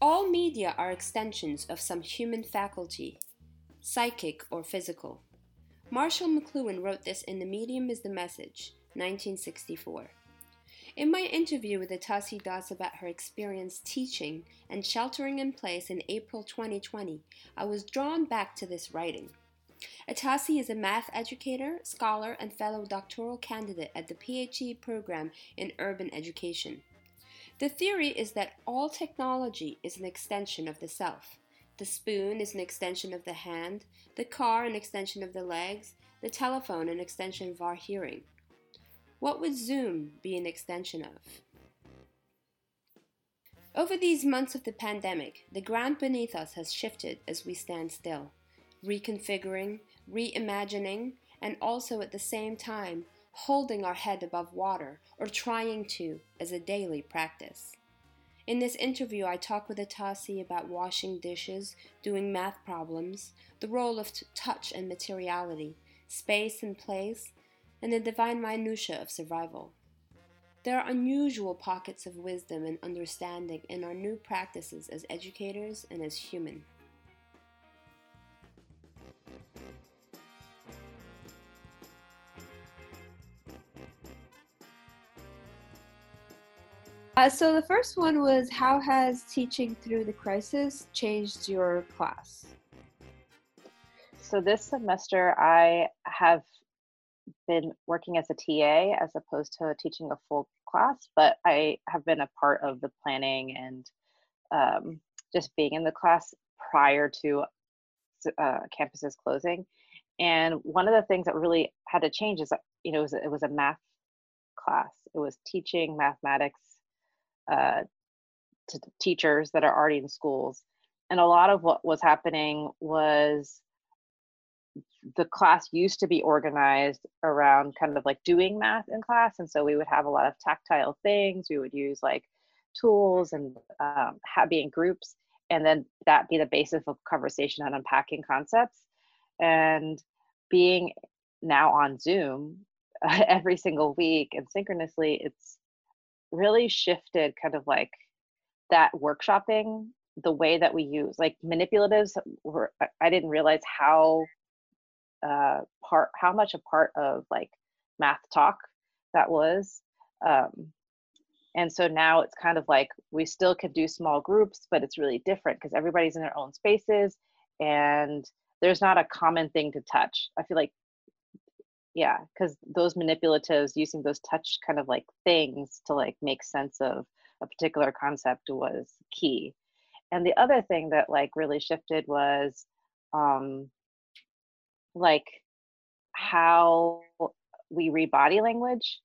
All media are extensions of some human faculty, psychic or physical. Marshall McLuhan wrote this in The Medium is the Message, 1964. In my interview with Atassi Das about her experience teaching and sheltering in place in April 2020, I was drawn back to this writing. Atassi is a math educator, scholar, and fellow doctoral candidate at the PhD program in urban education. The theory is that all technology is an extension of the self. The spoon is an extension of the hand, the car an extension of the legs, the telephone an extension of our hearing. What would Zoom be an extension of? Over these months of the pandemic, the ground beneath us has shifted as we stand still, reconfiguring, reimagining, and also at the same time holding our head above water, or trying to, as a daily practice. In this interview, I talk with Atassi about washing dishes, doing math problems, the role of touch and materiality, space and place, and the divine minutiae of survival. There are unusual pockets of wisdom and understanding in our new practices as educators and as human. So the first one was, how has teaching through the crisis changed your class? So this semester I have been working as a TA as opposed to teaching a full class, but I have been a part of the planning and just being in the class prior to campuses closing. And one of the things that really had to change is, it was a math class. It was teaching mathematics to teachers that are already in schools. And a lot of what was happening was the class used to be organized around kind of like doing math in class. And so we would have a lot of tactile things. We would use like tools and be in groups. And then that be the basis of conversation on unpacking concepts. And being now on Zoom every single week and synchronously, it's really shifted kind of like that workshopping, the way that we use like manipulatives were, I didn't realize how much a part of like math talk that was. And so now it's kind of like we still could do small groups, but it's really different because everybody's in their own spaces and there's not a common thing to touch. I feel like, yeah, because those manipulatives, using those touch kind of like things to like make sense of a particular concept was key. And the other thing that like really shifted was like how we read body language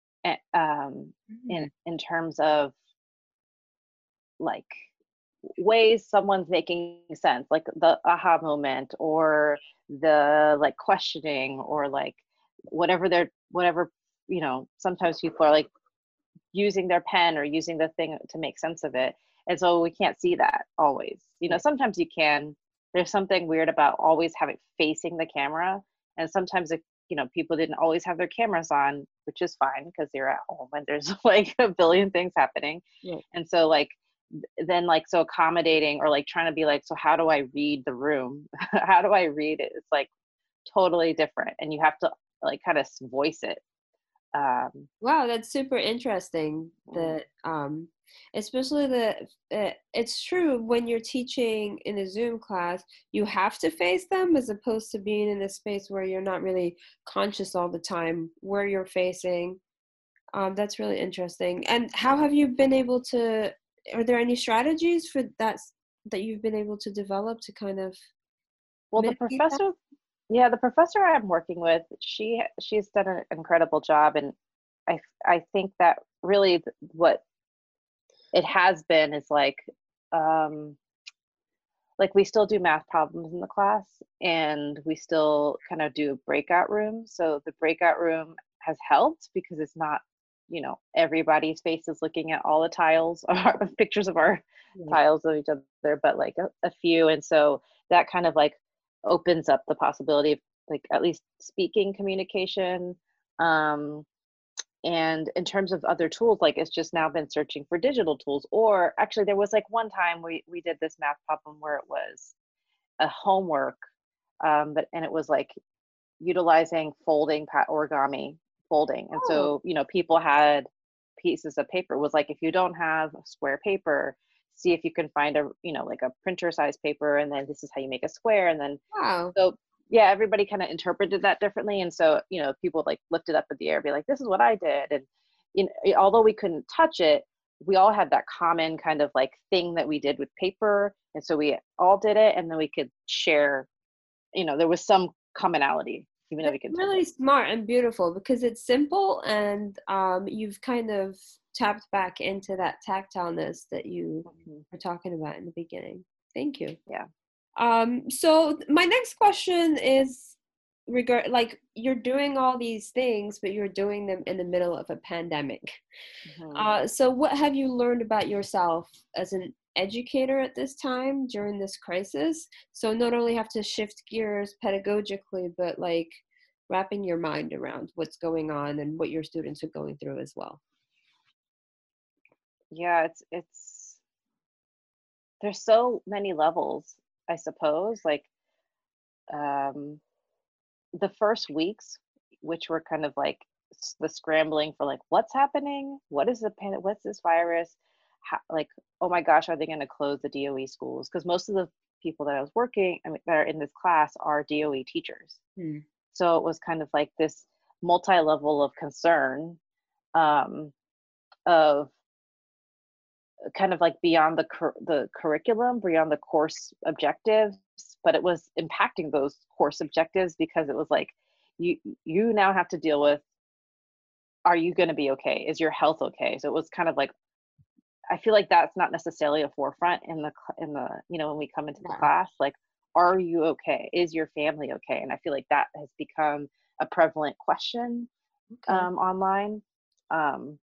in terms of like ways someone's making sense, like the aha moment or the like questioning or like whatever sometimes people are like using their pen or using the thing to make sense of it. And so we can't see that always. Sometimes you can. There's something weird about always having facing the camera. And sometimes people didn't always have their cameras on, which is fine because they're at home and there's like a billion things happening. Right. And so like then like so accommodating or like trying to be like, so how do I read the room? How do I read it? It's like totally different. And you have to like kind of voice it. Wow, that's super interesting. Especially it's true when you're teaching in a Zoom class, you have to face them as opposed to being in a space where you're not really conscious all the time where you're facing. That's really interesting. And how have you been able to? Are there any strategies for that you've been able to develop to kind of? Well, the professor I'm working with, she's done an incredible job, and I think that really what it has been is like we still do math problems in the class, and we still kind of do breakout rooms. So the breakout room has helped because it's not everybody's face is looking at all the tiles or pictures of our tiles of each other, but like a few. And so that kind of like opens up the possibility of like at least speaking communication. And in terms of other tools, like it's just now been searching for digital tools. Or actually, there was like one time we did this math problem where it was a homework, and it was like utilizing origami folding. And Oh, so, people had pieces of paper. It was like, if you don't have square paper, see if you can find like a printer size paper, and then this is how you make a square. And then, wow. so yeah, everybody kind of interpreted that differently. And so, people like lift it up in the air, be like, this is what I did. And, although we couldn't touch it, we all had that common kind of like thing that we did with paper. And so we all did it, and then we could share, there was some commonality, even though That's we could touch really it. smart and beautiful because it's simple and you've kind of tapped back into that tactileness that you Mhm. were talking about in the beginning. Thank you. Yeah. So my next question is like you're doing all these things, but you're doing them in the middle of a pandemic. Mhm. So what have you learned about yourself as an educator at this time during this crisis? So not only have to shift gears pedagogically, but like wrapping your mind around what's going on and what your students are going through as well. Yeah, it's there's so many levels, I suppose. Like, um the first weeks, which were kind of like the scrambling for like what's happening, what is what's this virus, like, oh my gosh, are they going to close the DOE schools? Because most of the people that that are in this class are DOE teachers. Hmm. So it was kind of like this multi-level of concern, um, of kind of like beyond the curriculum, beyond the course objectives, but it was impacting those course objectives because it was like you you now have to deal with, are you going to be okay? Is your health okay? So it was kind of like, I feel like that's not necessarily a forefront in the when we come into the Yeah. class, like, are you okay? Is your family okay? And I feel like that has become a prevalent question, Okay. online. Um,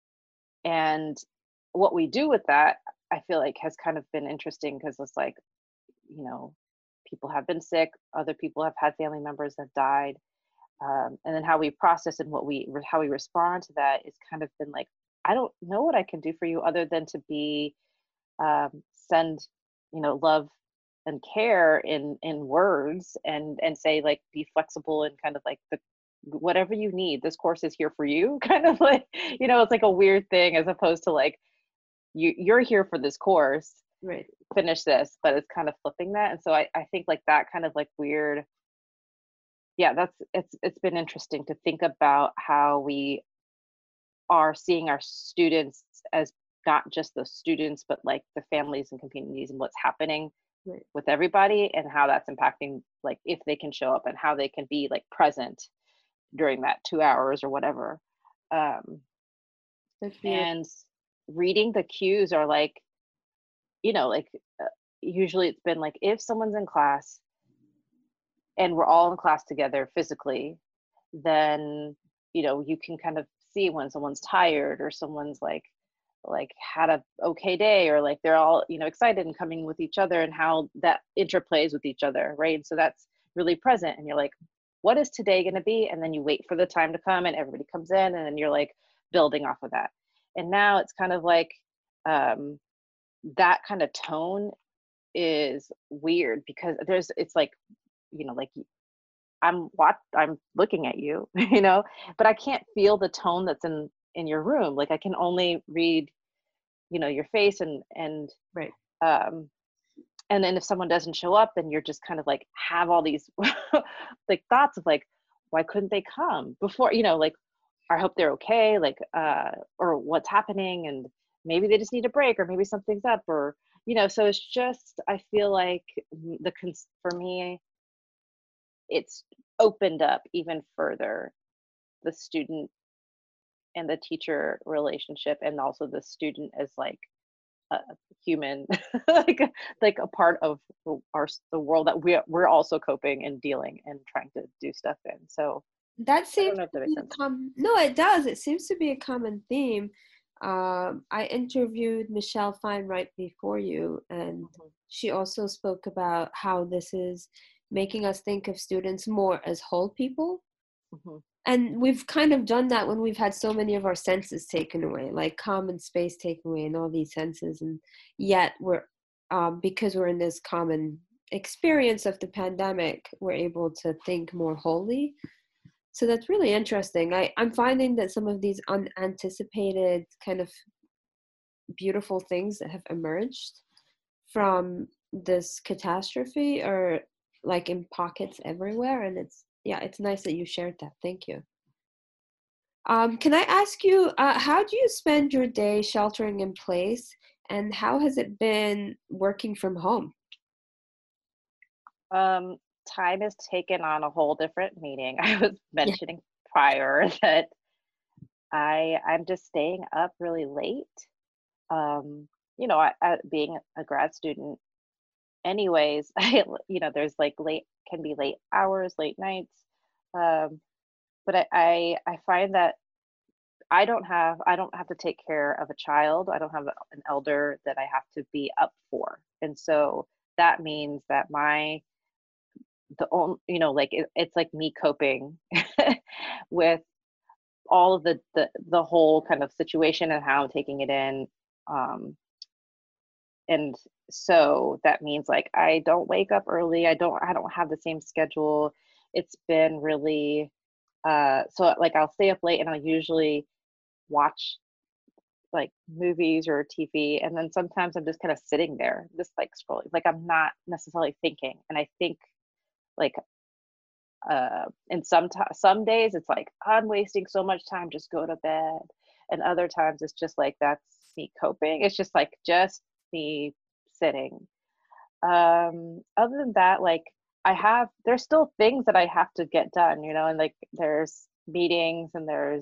and what we do with that, I feel like has kind of been interesting because it's like, you know, people have been sick, other people have had family members that died, and then how we process and how we respond to that is kind of been like, I don't know what I can do for you other than to be, send, love and care in words, and say like, be flexible and kind of like, the whatever you need, this course is here for you. Kind of like, it's like a weird thing, as opposed to like, you're here for this course, Right. finish this, but it's kind of flipping that. And so I think like that kind of like weird, yeah, it's been interesting to think about how we are seeing our students as not just the students, but like the families and communities, and what's happening Right. with everybody, and how that's impacting, like, if they can show up and how they can be like present during that 2 hours or whatever. um That's beautiful. and reading the cues are like, like, uh, usually it's been like, if someone's in class and we're all in class together physically, then, you can kind of see when someone's tired, or someone's like had a okay day, or like they're all, excited and coming with each other, and how that interplays with each other, right? And so that's really present, and you're like, what is today going to be? And then you wait for the time to come, and everybody comes in, and then you're like building off of that. And now it's kind of like, um that kind of tone is weird, because it's like, like, I'm looking at you, but I can't feel the tone that's in your room. Like, I can only read, your face, Right. um and then if someone doesn't show up, then you're just kind of like, have all these like thoughts of like, why couldn't they come before, like, I hope they're okay, like, or what's happening, and maybe they just need a break, or maybe something's up, or, so it's just, I feel like, for me, it's opened up even further the student and the teacher relationship, and also the student as like a human, like a part of the world that we're also coping and dealing and trying to do stuff in. So That I don't seems know if to that makes be a sense. common. No, it does. It seems to be a common theme. I interviewed Michelle Fine right before you, and Mhm, she also spoke about how this is making us think of students more as whole people. mhm, And we've kind of done that when we've had so many of our senses taken away, like common space taken away and all these senses. And yet we're, because we're in this common experience of the pandemic, we're able to think more wholly. So that's really interesting. I'm finding that some of these unanticipated kind of beautiful things that have emerged from this catastrophe are like in pockets everywhere. And it's, yeah, it's nice that you shared that. Thank you. Can I ask you, how do you spend your day sheltering in place, and how has it been working from home? Um, Time is taken on a whole different meaning. I was Yeah. mentioning prior that I'm just staying up really late. Um, being a grad student, anyways, there's like late can be late hours, late nights. Um, but I find that I don't have to take care of a child. I don't have an elder that I have to be up for, and so that means that the only like it's like me coping with all of the whole kind of situation and how I'm taking it in. Um, and so that means like I don't wake up early. I don't have the same schedule. It's been really so like I'll stay up late and I'll usually watch like movies or TV, and then sometimes I'm just kind of sitting there just like scrolling. Like I'm not necessarily thinking. And I think like and some days it's like I'm wasting so much time, just go to bed. And other times it's just like that's me coping. It's just like just me sitting. Other than that, like there's still things that I have to get done, and like there's meetings and there's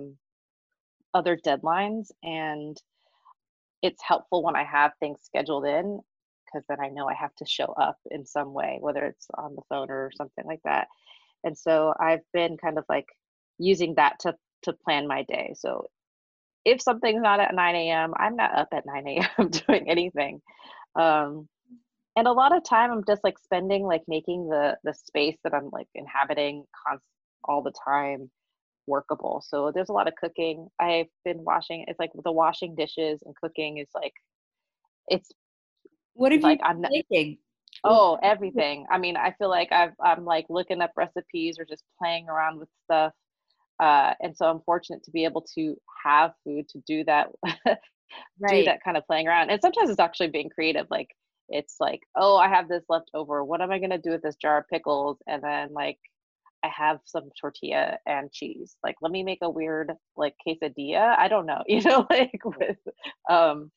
other deadlines, and it's helpful when I have things scheduled in because then I know I have to show up in some way, whether it's on the phone or something like that. And so I've been kind of like using that to plan my day. So if something's not at 9 a.m., I'm not up at 9 a.m. doing anything. Um, and a lot of time I'm just like spending like making the space that I'm like inhabiting all the time workable. So there's a lot of cooking. I've been washing. It's like the washing dishes and cooking is like it's What have you like been making? oh, everything. I mean, I feel like I'm like looking up recipes or just playing around with stuff. And so I'm fortunate to be able to have food to do that, do Right. that kind of playing around. And sometimes it's actually being creative. Like it's like, oh, I have this left over. What am I gonna do with this jar of pickles? And then like I have some tortilla and cheese. Like, let me make a weird like quesadilla. I don't know, like with um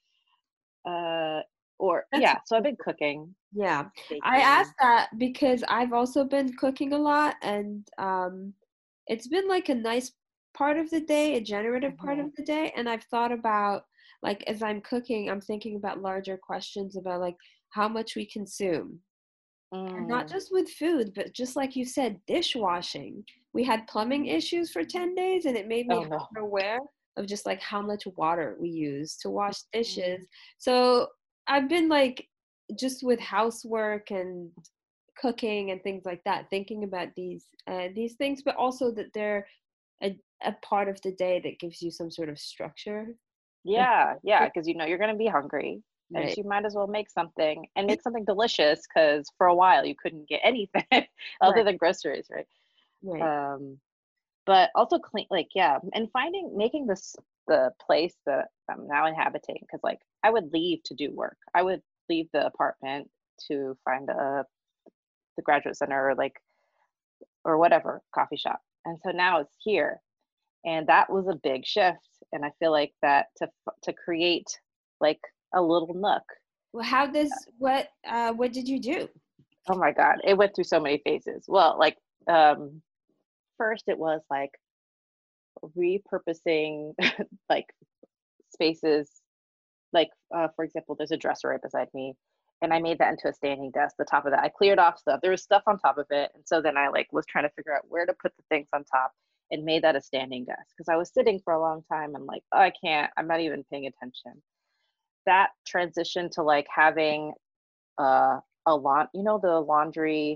or That's yeah. So I've been cooking, Yeah. I baking. asked that because I've also been cooking a lot, and it's been like a nice part of the day, a generative part of Hmm. the day. And I've thought about, like, as I'm cooking, I'm thinking about larger questions about like how much we consume. And not Mm. just with food, but just like you said, dishwashing. We had plumbing issues for 10 days, and it made me Oh no. hyper aware of just like how much water we use to wash Mm. dishes. So I've been like, just with housework and cooking and things like that, thinking about these things, but also that they're a part of the day that gives you some sort of structure. And Yeah, yeah, because you're gonna be hungry, and right, so you might as well make something and make something delicious. Because for a while you couldn't get anything other right, than groceries, right? right. Um, but also clean, like yeah, and making the place that I'm now inhabiting. Because like I would leave to do work. I would leave the apartment to find the graduate center or like or whatever coffee shop, and so now it's here, and that was a big shift. And I feel like that to create like a little nook. Well, what did you do? Oh my god, it went through so many phases. Well, like um first it was like repurposing like spaces, like for example there's a dresser right beside me, and I made that into a standing desk. The top of that I cleared off stuff, there was stuff on top of it, and so then I like was trying to figure out where to put the things on top, and made that a standing desk because I was sitting for a long time and like, oh, I can't, I'm not even paying attention. That transition to like having uh the laundry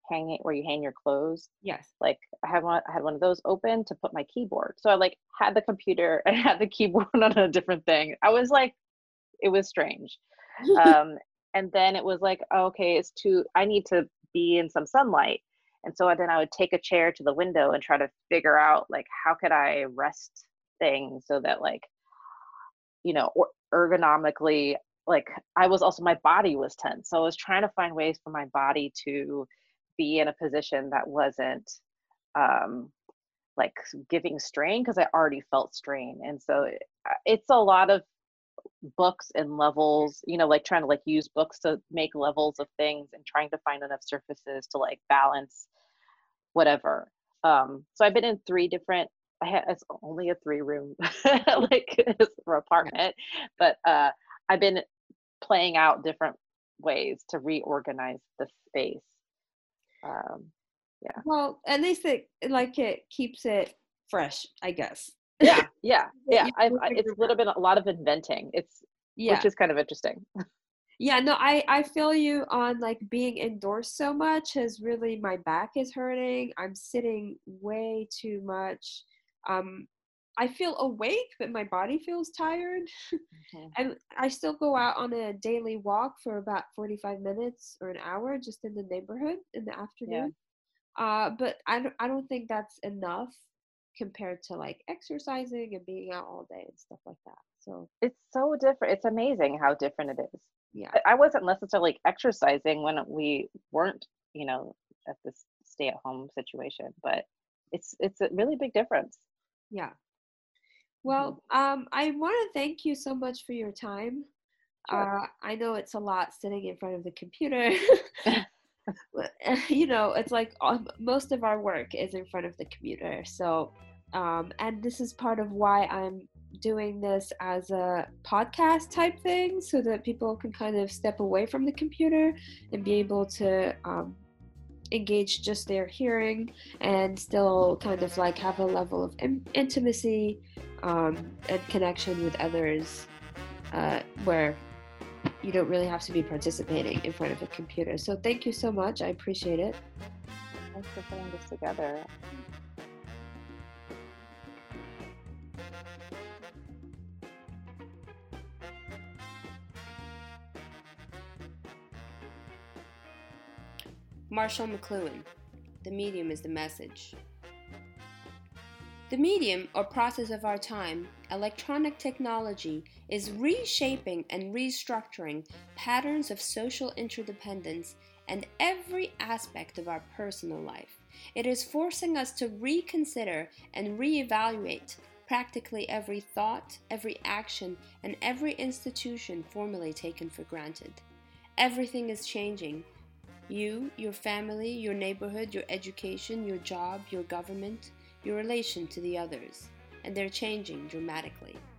hanging where you hang your clothes. Yes. Like I had one of those open to put my keyboard. So I like had the computer and had the keyboard on a different thing. I was like, it was strange. Um, and then it was like, okay, I need to be in some sunlight. And so then I would take a chair to the window and try to figure out like how could I rest things so that like, or ergonomically, like I was also, my body was tense. So I was trying to find ways for my body to be in a position that wasn't um like giving strain, because I already felt strain. And so it's a lot of books and levels, like trying to like use books to make levels of things and trying to find enough surfaces to like balance whatever. So I've been in it's only a 3-room like apartment, but I've been playing out different ways to reorganize the space. Yeah. Well, at least it keeps it fresh, I guess. Yeah. It's Yeah. a lot of inventing. Which is kind of interesting. Yeah, no, I feel you on like being indoors so much really, my back is hurting. I'm sitting way too much. I feel awake, but my body feels tired. And I still go out on a daily walk for about 45 minutes or an hour just in the neighborhood in the afternoon. But I don't think that's enough compared to like exercising and being out all day and stuff like that. So it's so different. It's amazing how different it is. yeah. I wasn't necessarily exercising when we weren't, at this stay-at-home situation, but it's a really big difference. Yeah. Well, I want to thank you so much for your time. Sure. I know it's a lot sitting in front of the computer. It's like most of our work is in front of the computer. So, and this is part of why I'm doing this as a podcast type thing, so that people can kind of step away from the computer and be able to engage just their hearing and still kind of like have a level of intimacy and connection with others, where you don't really have to be participating in front of a computer. So thank you so much. I appreciate it. Thanks for putting this together. Marshall McLuhan, The Medium is the Message. The medium or process of our time, electronic technology, is reshaping and restructuring patterns of social interdependence and every aspect of our personal life. It is forcing us to reconsider and reevaluate practically every thought, every action, and every institution formerly taken for granted. Everything is changing. You, your family, your neighborhood, your education, your job, your government, your relation to the others, and they're changing dramatically.